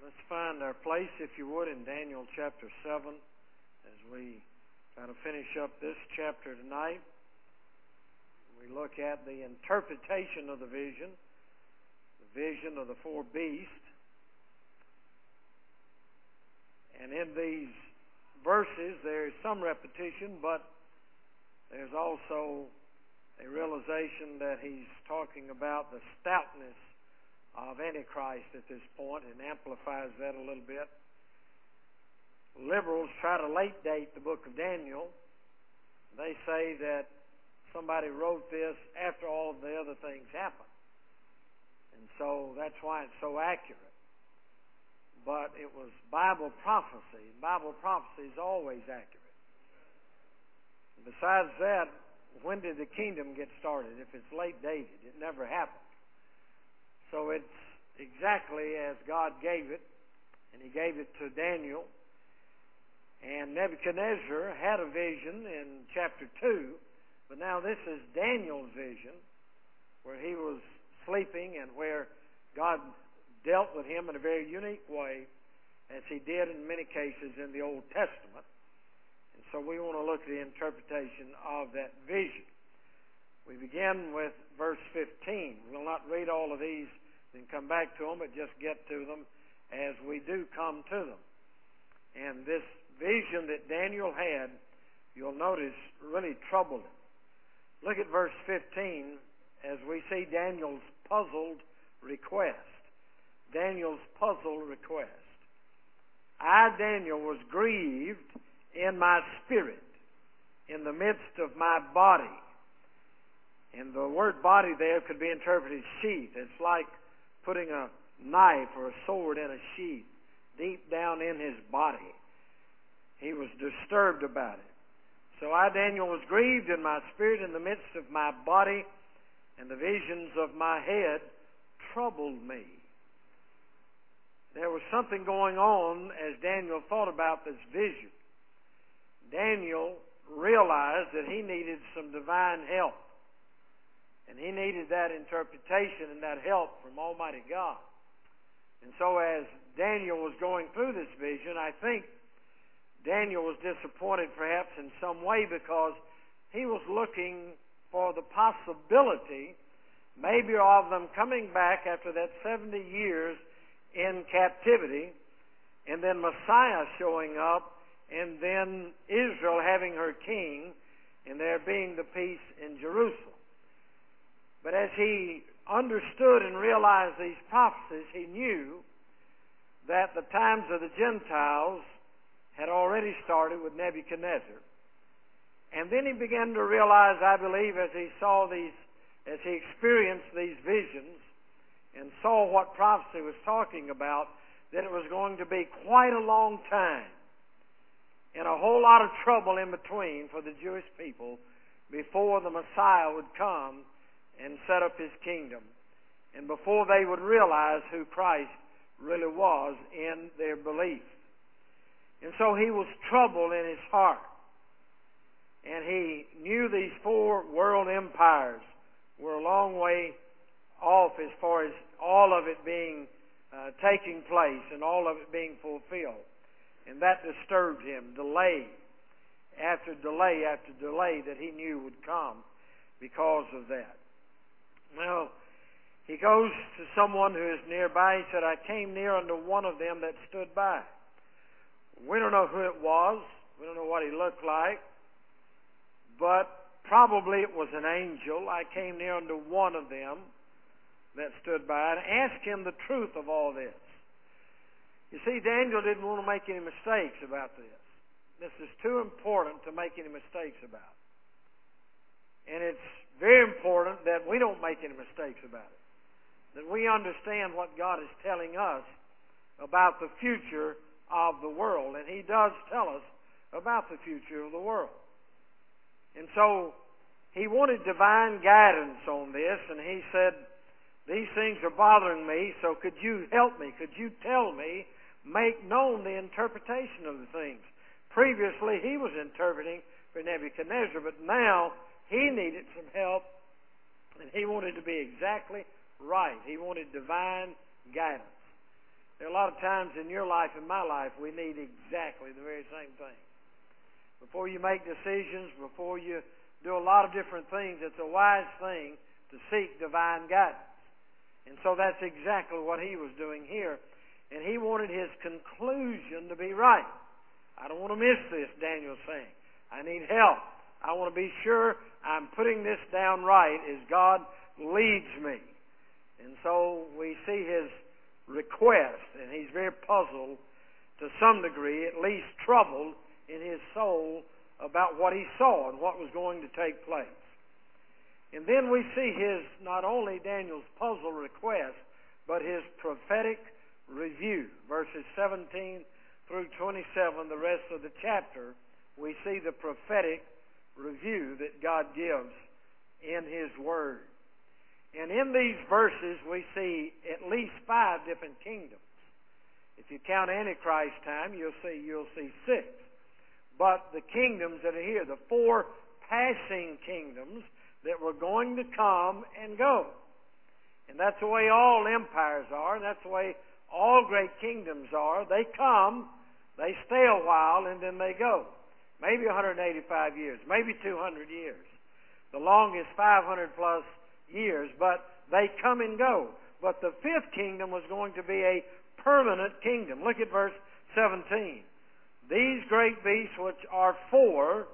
Let's find our place, if you would, in Daniel chapter 7 as we try to finish up this chapter tonight. We look at the interpretation of the vision of the four beasts. And in these verses there is some repetition, but there's also a realization that he's talking about the stoutness of Antichrist at this point and amplifies that a little bit. Liberals try to late date the book of Daniel. They say that somebody wrote this after all of the other things happened. And so that's why it's so accurate. But it was Bible prophecy. Bible prophecy is always accurate. And besides that, when did the kingdom get started? If it's late dated, it never happened. So it's exactly as God gave it, and He gave it to Daniel. And Nebuchadnezzar had a vision in chapter 2, but now this is Daniel's vision, where he was sleeping and where God dealt with him in a very unique way, as He did in many cases in the Old Testament. And so we want to look at the interpretation of that vision. We begin with verse 15. We'll not read all of these and come back to them, but just get to them as we do come to them. And this vision that Daniel had, you'll notice, really troubled him. Look at verse 15 as we see Daniel's puzzled request. Daniel's puzzled request. I, Daniel, was grieved in my spirit, in the midst of my body. And the word body there could be interpreted sheath. It's like putting a knife or a sword in a sheath deep down in his body. He was disturbed about it. So I, Daniel, was grieved in my spirit in the midst of my body, and the visions of my head troubled me. There was something going on as Daniel thought about this vision. Daniel realized that he needed some divine help. And he needed that interpretation and that help from Almighty God. And so as Daniel was going through this vision, I think Daniel was disappointed perhaps in some way, because he was looking for the possibility maybe of them coming back after that 70 years in captivity, and then Messiah showing up, and then Israel having her king, and there being the peace in Jerusalem. But as he understood and realized these prophecies, he knew that the times of the Gentiles had already started with Nebuchadnezzar. And then he began to realize, I believe, as he experienced these visions and saw what prophecy was talking about, that it was going to be quite a long time and a whole lot of trouble in between for the Jewish people before the Messiah would come and set up His kingdom, and before they would realize who Christ really was in their belief. And so he was troubled in his heart. And he knew these four world empires were a long way off as far as all of it being taking place and all of it being fulfilled. And that disturbed him. Delay after delay after delay that he knew would come because of that. Well, he goes to someone who is nearby. He said, I came near unto one of them that stood by. We don't know who it was. We don't know what he looked like. But probably it was an angel. I came near unto one of them that stood by and asked him the truth of all this. You see, Daniel didn't want to make any mistakes about this. This is too important to make any mistakes about. And it's very important that we don't make any mistakes about it. That we understand what God is telling us about the future of the world. And He does tell us about the future of the world. And so he wanted divine guidance on this, and he said, these things are bothering me, so could you help me? Could you tell me, make known the interpretation of the things? Previously he was interpreting for Nebuchadnezzar, but now he needed some help, and he wanted to be exactly right. He wanted divine guidance. There are a lot of times in your life and my life we need exactly the very same thing. Before you make decisions, before you do a lot of different things, it's a wise thing to seek divine guidance. And so that's exactly what he was doing here. And he wanted his conclusion to be right. I don't want to miss this, Daniel's saying. I need help. I want to be sure I'm putting this down right as God leads me. And so we see his request, and he's very puzzled to some degree, at least troubled in his soul about what he saw and what was going to take place. And then we see his, not only Daniel's puzzle request, but his prophetic review. Verses 17 through 27, the rest of the chapter, we see the prophetic review that God gives in his Word. And in these verses we see at least 5 different kingdoms. If you count Antichrist time, you'll see 6. But the kingdoms that are here, the 4 passing kingdoms that were going to come and go. And that's the way all empires are, and that's the way all great kingdoms are. They come, they stay a while, and then they go. Maybe 185 years, maybe 200 years. The longest 500 plus years, but they come and go. But the 5th kingdom was going to be a permanent kingdom. Look at verse 17. These great beasts which are 4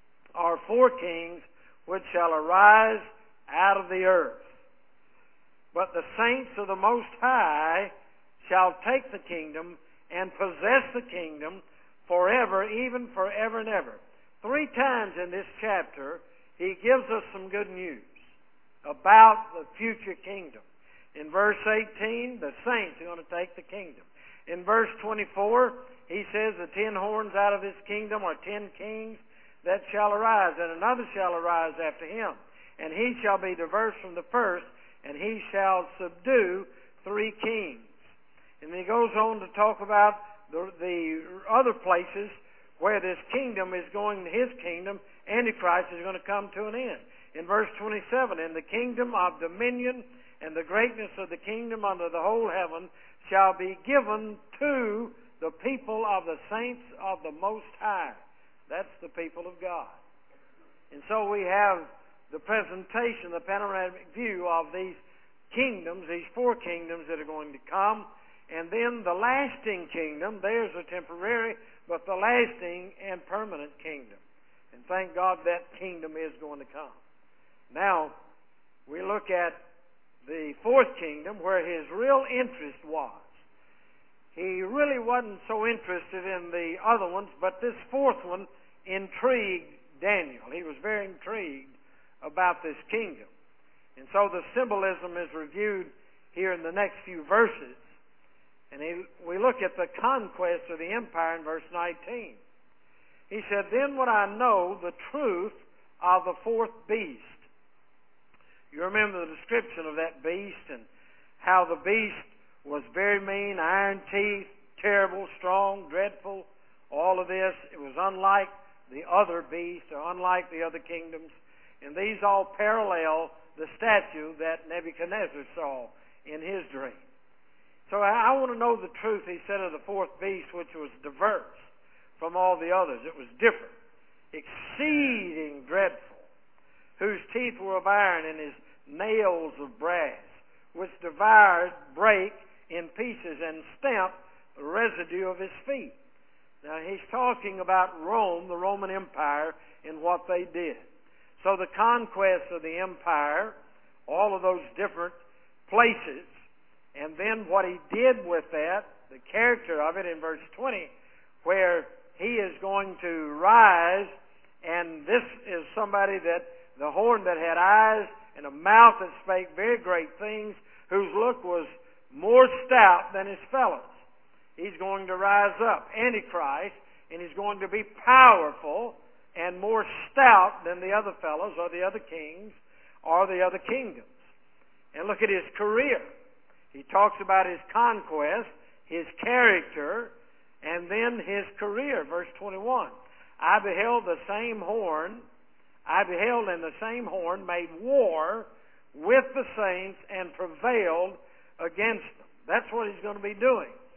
kings which shall arise out of the earth. But the saints of the Most High shall take the kingdom and possess the kingdom forever, even forever and ever. 3 times in this chapter, he gives us some good news about the future kingdom. In verse 18, the saints are going to take the kingdom. In verse 24, he says the 10 horns out of this kingdom are 10 kings that shall arise, and another shall arise after him. And he shall be diverse from the first, and he shall subdue 3 kings. And then he goes on to talk about the other places where this kingdom is going, his kingdom, Antichrist, is going to come to an end. In verse 27, and the kingdom of dominion and the greatness of the kingdom under the whole heaven shall be given to the people of the saints of the Most High. That's the people of God. And so we have the presentation, the panoramic view of these kingdoms, these 4 kingdoms that are going to come. And then the lasting kingdom, there's a temporary, but the lasting and permanent kingdom. And thank God that kingdom is going to come. Now, we look at the 4th kingdom where his real interest was. He really wasn't so interested in the other ones, but this 4th one intrigued Daniel. He was very intrigued about this kingdom. And so the symbolism is reviewed here in the next few verses. And we look at the conquest of the empire in verse 19. He said, then would I know the truth of the 4th beast. You remember the description of that beast and how the beast was very mean, iron teeth, terrible, strong, dreadful, all of this. It was unlike the other beasts or unlike the other kingdoms. And these all parallel the statue that Nebuchadnezzar saw in his dream. So I want to know the truth, he said, of the 4th beast, which was diverse from all the others. It was different, exceeding dreadful, whose teeth were of iron and his nails of brass, which devoured, brake in pieces, and stamped the residue of his feet. Now he's talking about Rome, the Roman Empire, and what they did. So the conquest of the empire, all of those different places, and then what he did with that, the character of it in verse 20, where he is going to rise, and this is somebody that, the horn that had eyes and a mouth that spake very great things, whose look was more stout than his fellows. He's going to rise up, Antichrist, and he's going to be powerful and more stout than the other fellows or the other kings or the other kingdoms. And look at his career. He talks about his conquest, his character, and then his career. Verse 21. I beheld in the same horn made war with the saints and prevailed against them. That's what he's going to be doing.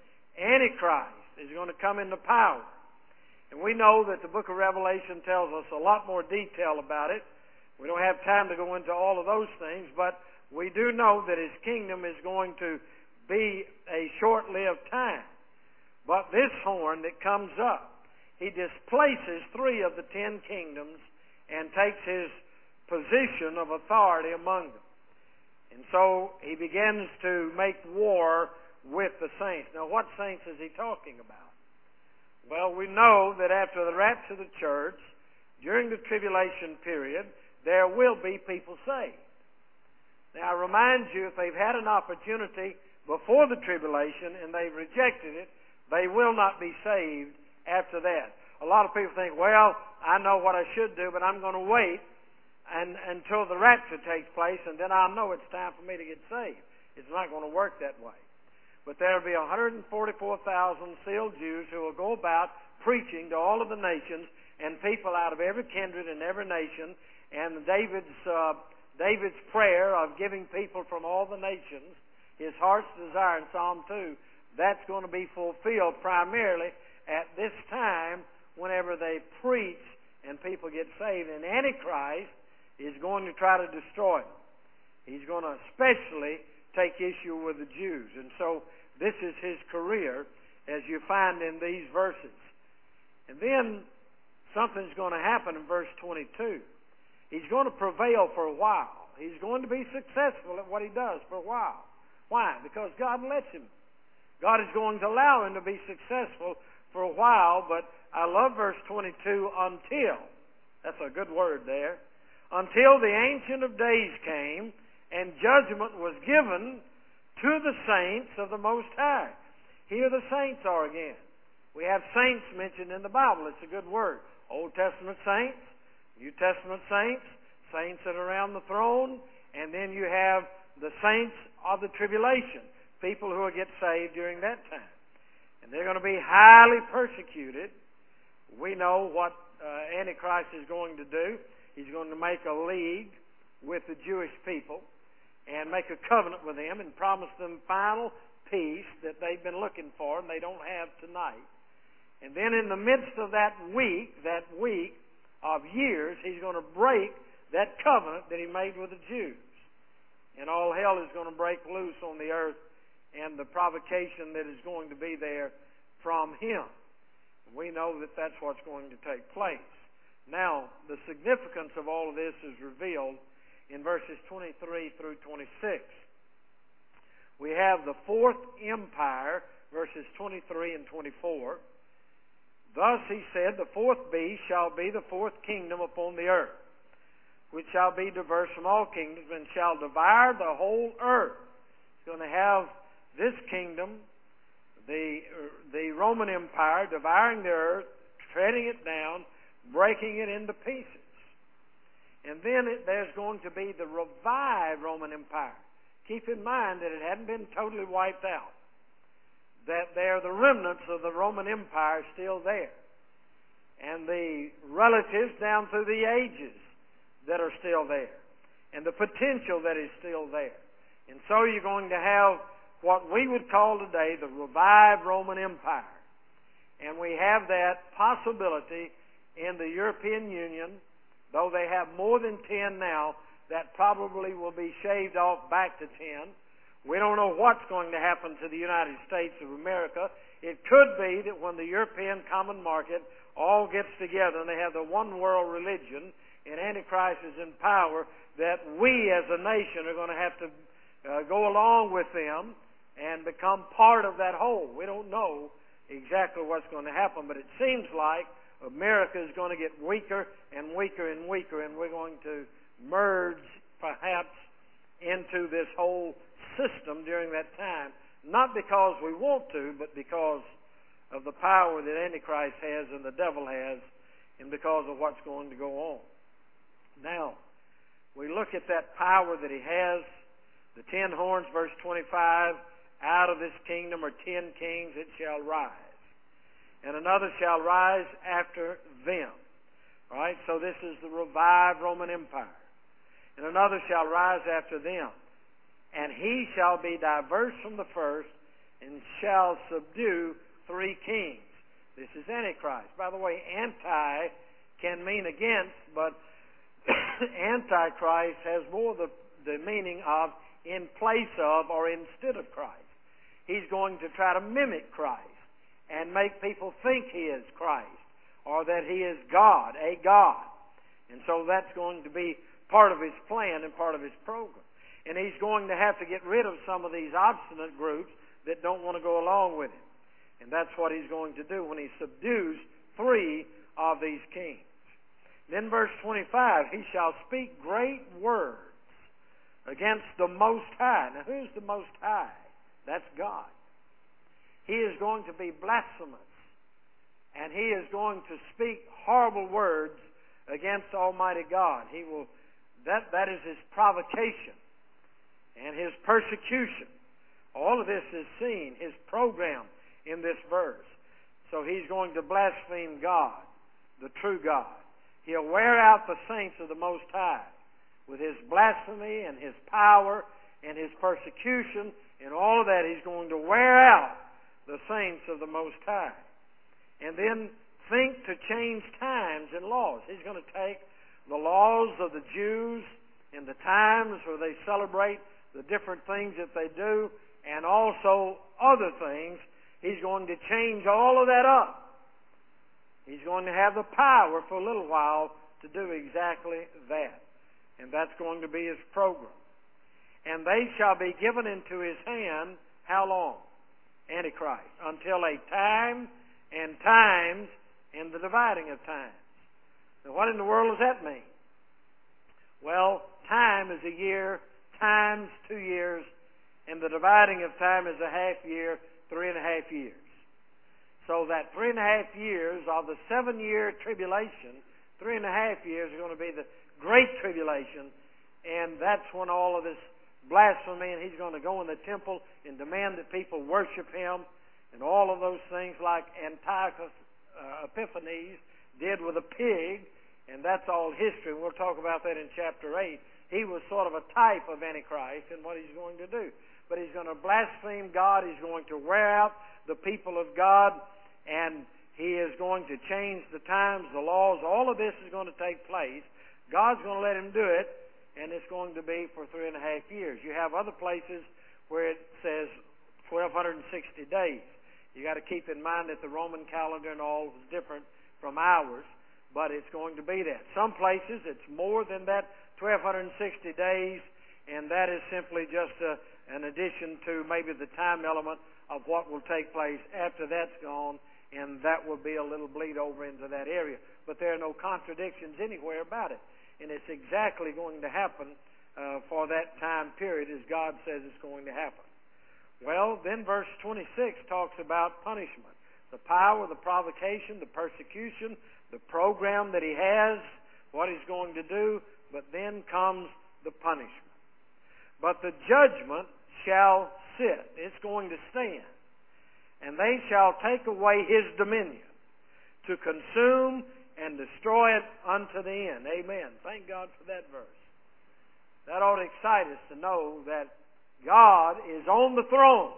Antichrist is going to come into power. And we know that the book of Revelation tells us a lot more detail about it. We don't have time to go into all of those things, but we do know that his kingdom is going to be a short-lived time. But this horn that comes up, he displaces 3 of the 10 kingdoms and takes his position of authority among them. And so he begins to make war with the saints. Now, what saints is he talking about? Well, we know that after the rapture of the church, during the tribulation period, there will be people saved. Now, I remind you, if they've had an opportunity before the tribulation and they've rejected it, they will not be saved after that. A lot of people think, well, I know what I should do, but I'm going to wait until the rapture takes place, and then I'll know it's time for me to get saved. It's not going to work that way. But there will be 144,000 sealed Jews who will go about preaching to all of the nations and people out of every kindred and every nation. And David's prayer of giving people from all the nations his heart's desire in Psalm 2, that's going to be fulfilled primarily at this time whenever they preach and people get saved. And Antichrist is going to try to destroy them. He's going to especially take issue with the Jews. And so this is his career, as you find in these verses. And then something's going to happen in verse 22. He's going to prevail for a while. He's going to be successful at what he does for a while. Why? Because God lets him. God is going to allow him to be successful for a while, but I love verse 22, until. That's a good word there. Until the Ancient of Days came, and judgment was given to the saints of the Most High. Here the saints are again. We have saints mentioned in the Bible. It's a good word. Old Testament saints, New Testament saints, saints that are around the throne, and then you have the saints of the tribulation, people who will get saved during that time. And they're going to be highly persecuted. We know what Antichrist is going to do. He's going to make a league with the Jewish people and make a covenant with them and promise them final peace that they've been looking for and they don't have tonight. And then in the midst of that week of years, he's going to break that covenant that he made with the Jews. And all hell is going to break loose on the earth and the provocation that is going to be there from him. We know that that's what's going to take place. Now, the significance of all of this is revealed in verses 23 through 26. We have the fourth empire, verses 23 and 24. Thus he said, the fourth beast shall be the fourth kingdom upon the earth, which shall be diverse from all kingdoms, and shall devour the whole earth. It's going to have this kingdom, the Roman Empire, devouring the earth, treading it down, breaking it into pieces. And then there's going to be the revived Roman Empire. Keep in mind that it hadn't been totally wiped out. That there are the remnants of the Roman Empire still there. And the relatives down through the ages that are still there. And the potential that is still there. And so you're going to have what we would call today the revived Roman Empire. And we have that possibility in the European Union. Though they have more than 10 now, that probably will be shaved off back to 10. We don't know what's going to happen to the United States of America. It could be that when the European common market all gets together and they have the one world religion and Antichrist is in power, that we as a nation are going to have to go along with them and become part of that whole. We don't know exactly what's going to happen, but it seems like America is going to get weaker and weaker and weaker, and we're going to merge perhaps into this whole system during that time, not because we want to, but because of the power that Antichrist has and the devil has, and because of what's going to go on. Now, we look at that power that he has, the 10 horns, verse 25, out of this kingdom are 10 kings, it shall rise. And another shall rise after them. All right, so this is the revived Roman Empire. And another shall rise after them. And he shall be diverse from the first, and shall subdue three kings. This is Antichrist. By the way, anti can mean against, but Antichrist has more the meaning of in place of or instead of Christ. He's going to try to mimic Christ and make people think he is Christ or that he is God, a God. And so that's going to be part of his plan and part of his program. And he's going to have to get rid of some of these obstinate groups that don't want to go along with him. And that's what he's going to do when he subdues three of these kings. Then verse 25, he shall speak great words against the Most High. Now who's the Most High? That's God. He is going to be blasphemous. And he is going to speak horrible words against Almighty God. He will. That is his provocation and his persecution. All of this is seen, his program in this verse. So he's going to blaspheme God, the true God. He'll wear out the saints of the Most High with his blasphemy and his power and his persecution and all of that. He's going to wear out the saints of the Most High. And then think to change times and laws. He's going to take the laws of the Jews and the times where they celebrate the different things that they do and also other things. He's going to change all of that up. He's going to have the power for a little while to do exactly that. And that's going to be his program. And they shall be given into his hand, how long? Antichrist. Until a time and times and the dividing of times. Now what in the world does that mean? Well, time is a year, times 2 years, and the dividing of time is a half year, 3.5 years. So that 3.5 years of the 7-year tribulation, 3.5 years are going to be the Great Tribulation, and that's when all of this blasphemy, and he's going to go in the temple and demand that people worship him, and all of those things like Antiochus Epiphanes did with a pig, and that's all history. We'll talk about that in chapter 8. He was sort of a type of Antichrist and what he's going to do. But he's going to blaspheme God. He's going to wear out the people of God, and he is going to change the times, the laws. All of this is going to take place. God's going to let him do it, and it's going to be for 3.5 years. You have other places where it says 1,260 days. You got to keep in mind that the Roman calendar and all is different from ours, but it's going to be that. Some places it's more than that 1,260 days, and that is simply just an addition to maybe the time element of what will take place after that's gone, and that will be a little bleed over into that area. But there are no contradictions anywhere about it, and it's exactly going to happen for that time period as God says it's going to happen. Well, then verse 26 talks about punishment. The power, the provocation, the persecution, the program that he has, what he's going to do, but then comes the punishment. But the judgment shall sit. It's going to stand. And they shall take away his dominion to consume and destroy it unto the end. Amen. Thank God for that verse. That ought to excite us to know that God is on the throne.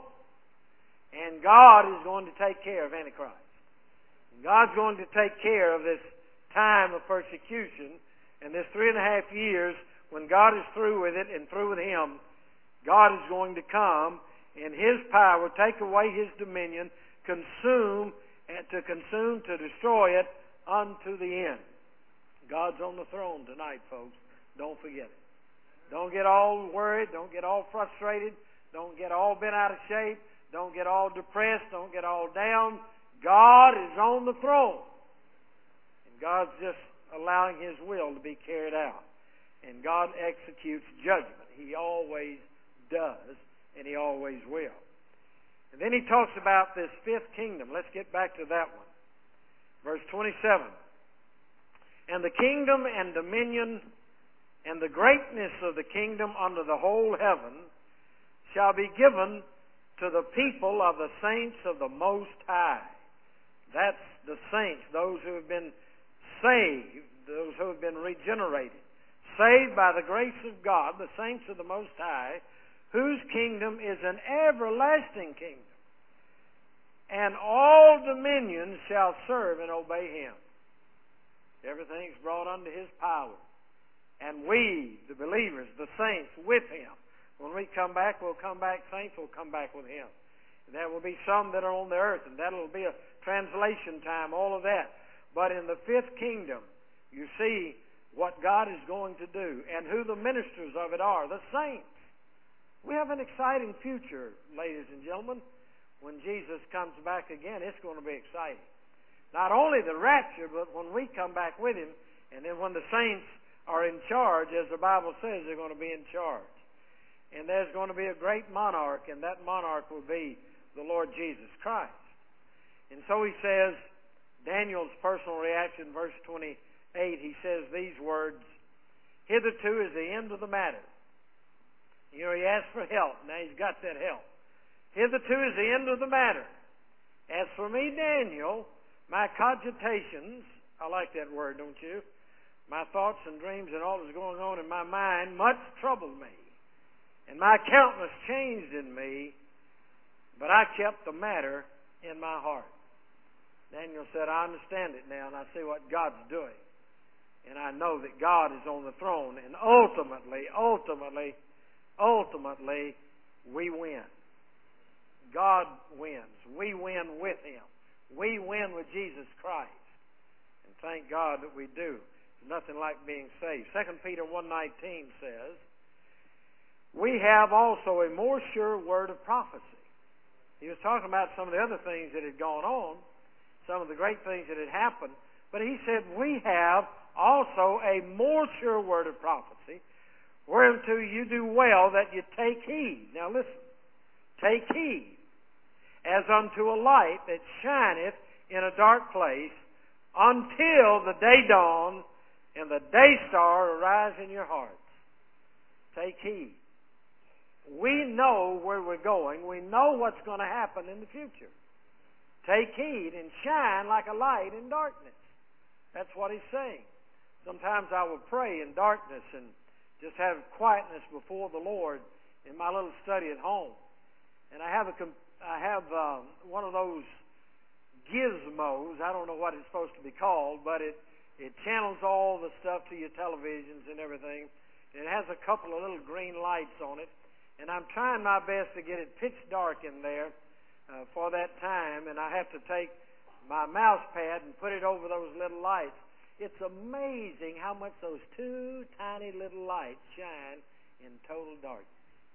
And God is going to take care of Antichrist. And God's going to take care of this time of persecution. And this 3.5 years, when God is through with it and through with him, God is going to come in his power, take away his dominion, to destroy it unto the end. God's on the throne tonight, folks. Don't forget it. Don't get all worried. Don't get all frustrated. Don't get all bent out of shape. Don't get all depressed. Don't get all down. God is on the throne. And God's just allowing his will to be carried out. And God executes judgment. He always does, and he always will. And then he talks about this fifth kingdom. Let's get back to that one. Verse 27. And the kingdom and dominion and the greatness of the kingdom under the whole heaven shall be given to the people of the saints of the Most High. That's the saints, those who have been saved, those who have been regenerated, saved by the grace of God, the saints of the Most High, whose kingdom is an everlasting kingdom. And all dominions shall serve and obey him. Everything's brought under his power. And we, the believers, the saints, with him. When we come back, we'll come back, saints will come back with him. There will be some that are on the earth, and that'll be a translation time, all of that. But in the fifth kingdom, you see what God is going to do and who the ministers of it are, the saints. We have an exciting future, ladies and gentlemen. When Jesus comes back again, it's going to be exciting. Not only the rapture, but when we come back with him, and then when the saints are in charge, as the Bible says, they're going to be in charge. And there's going to be a great monarch, and that monarch will be the Lord Jesus Christ. And so he says, Daniel's personal reaction, verse 28, he says these words, hitherto is the end of the matter. You know, he asked for help. Now he's got that help. Hitherto is the end of the matter. As for me, Daniel, my cogitations, I like that word, don't you? My thoughts and dreams and all that's going on in my mind much troubled me. And my countenance changed in me, but I kept the matter in my heart. Daniel said, I understand it now, and I see what God's doing. And I know that God is on the throne, and ultimately, we win. God wins. We win with him. We win with Jesus Christ. And thank God that we do. There's nothing like being saved. 2 Peter 1:19 says, we have also a more sure word of prophecy. He was talking about some of the other things that had gone on, some of the great things that had happened, but he said we have also a more sure word of prophecy, whereunto you do well that you take heed. Now listen, take heed, as unto a light that shineth in a dark place, until the day dawn and the day star arise in your hearts. Take heed. We know where we're going. We know what's going to happen in the future. Take heed and shine like a light in darkness. That's what he's saying. Sometimes I will pray in darkness and just have quietness before the Lord in my little study at home. And I have one of those gizmos. I don't know what it's supposed to be called, but it channels all the stuff to your televisions and everything. It has a couple of little green lights on it. And I'm trying my best to get it pitch dark in there for that time. And I have to take my mouse pad and put it over those little lights. It's amazing how much those two tiny little lights shine in total darkness.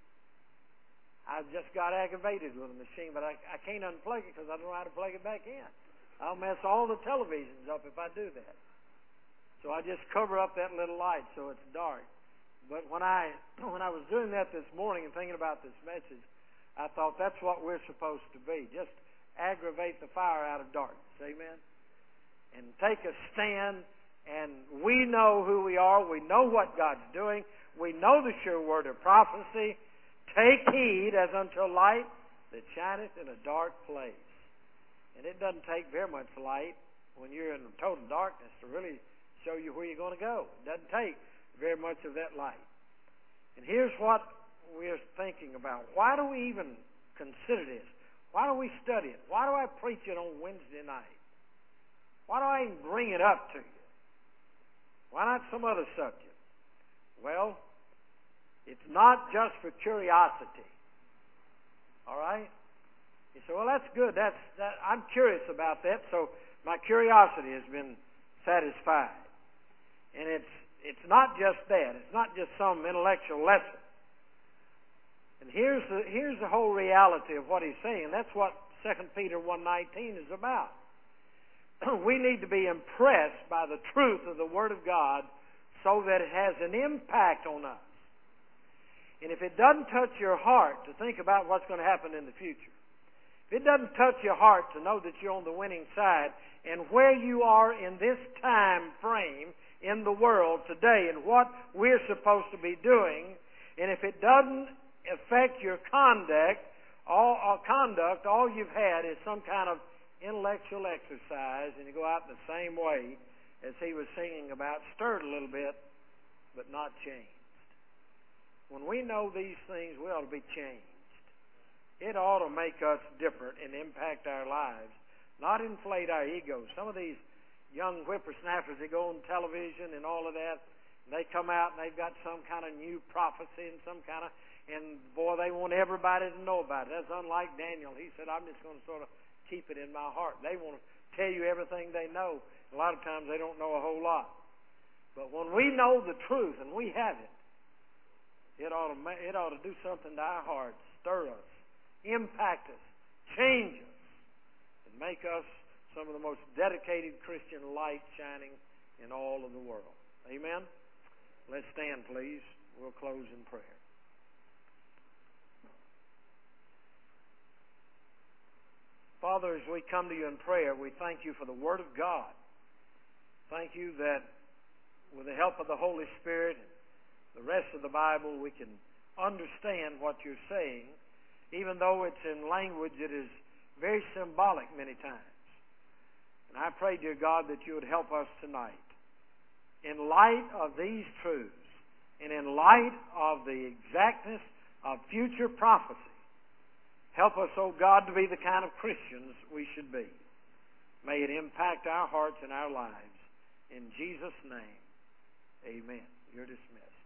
I've just got aggravated with the machine, but I can't unplug it because I don't know how to plug it back in. I'll mess all the televisions up if I do that. So I just cover up that little light so it's dark. But when I was doing that this morning and thinking about this message, I thought that's what we're supposed to be. Just aggravate the fire out of darkness. Amen? And take a stand, and we know who we are. We know what God's doing. We know the sure word of prophecy. Take heed as unto a light that shineth in a dark place. And it doesn't take very much light when you're in total darkness to really show you where you're going to go. It doesn't take very much of that light. And here's what we're thinking about. Why do we even consider this? Why do we study it? Why do I preach it on Wednesday night? Why do I even bring it up to you? Why not some other subject? Well, it's not just for curiosity. All right? You say, well, that's good. I'm curious about that, so my curiosity has been satisfied. And it's not just that. It's not just some intellectual lesson. And here's the whole reality of what he's saying. That's what 2 Peter 1:19 is about. We need to be impressed by the truth of the Word of God so that it has an impact on us. And if it doesn't touch your heart to think about what's going to happen in the future, if it doesn't touch your heart to know that you're on the winning side and where you are in this time frame in the world today and what we're supposed to be doing, and if it doesn't affect your conduct, all you've had is some kind of intellectual exercise, and you go out in the same way as he was singing about, stirred a little bit, but not changed. When we know these things, we ought to be changed. It ought to make us different and impact our lives not inflate our egos. Some of these young whippersnappers, they go on television and all of that, and they come out and they've got some kind of new prophecy and and boy, they want everybody to know about it. That's unlike Daniel. He said, I'm just going to sort of keep it in my heart. They want to tell you everything they know. A lot of times they don't know a whole lot. But when we know the truth and we have it, it ought to do something to our hearts, stir us, impact us, change us, and make us some of the most dedicated Christian light shining in all of the world. Amen? Let's stand, please. We'll close in prayer. Father, as we come to you in prayer, we thank you for the Word of God. Thank you that with the help of the Holy Spirit and the rest of the Bible, we can understand what you're saying, even though it's in language that is very symbolic many times. And I pray, dear God, that you would help us tonight. In light of these truths, and in light of the exactness of future prophecy, help us, oh God, to be the kind of Christians we should be. May it impact our hearts and our lives. In Jesus' name, amen. You're dismissed.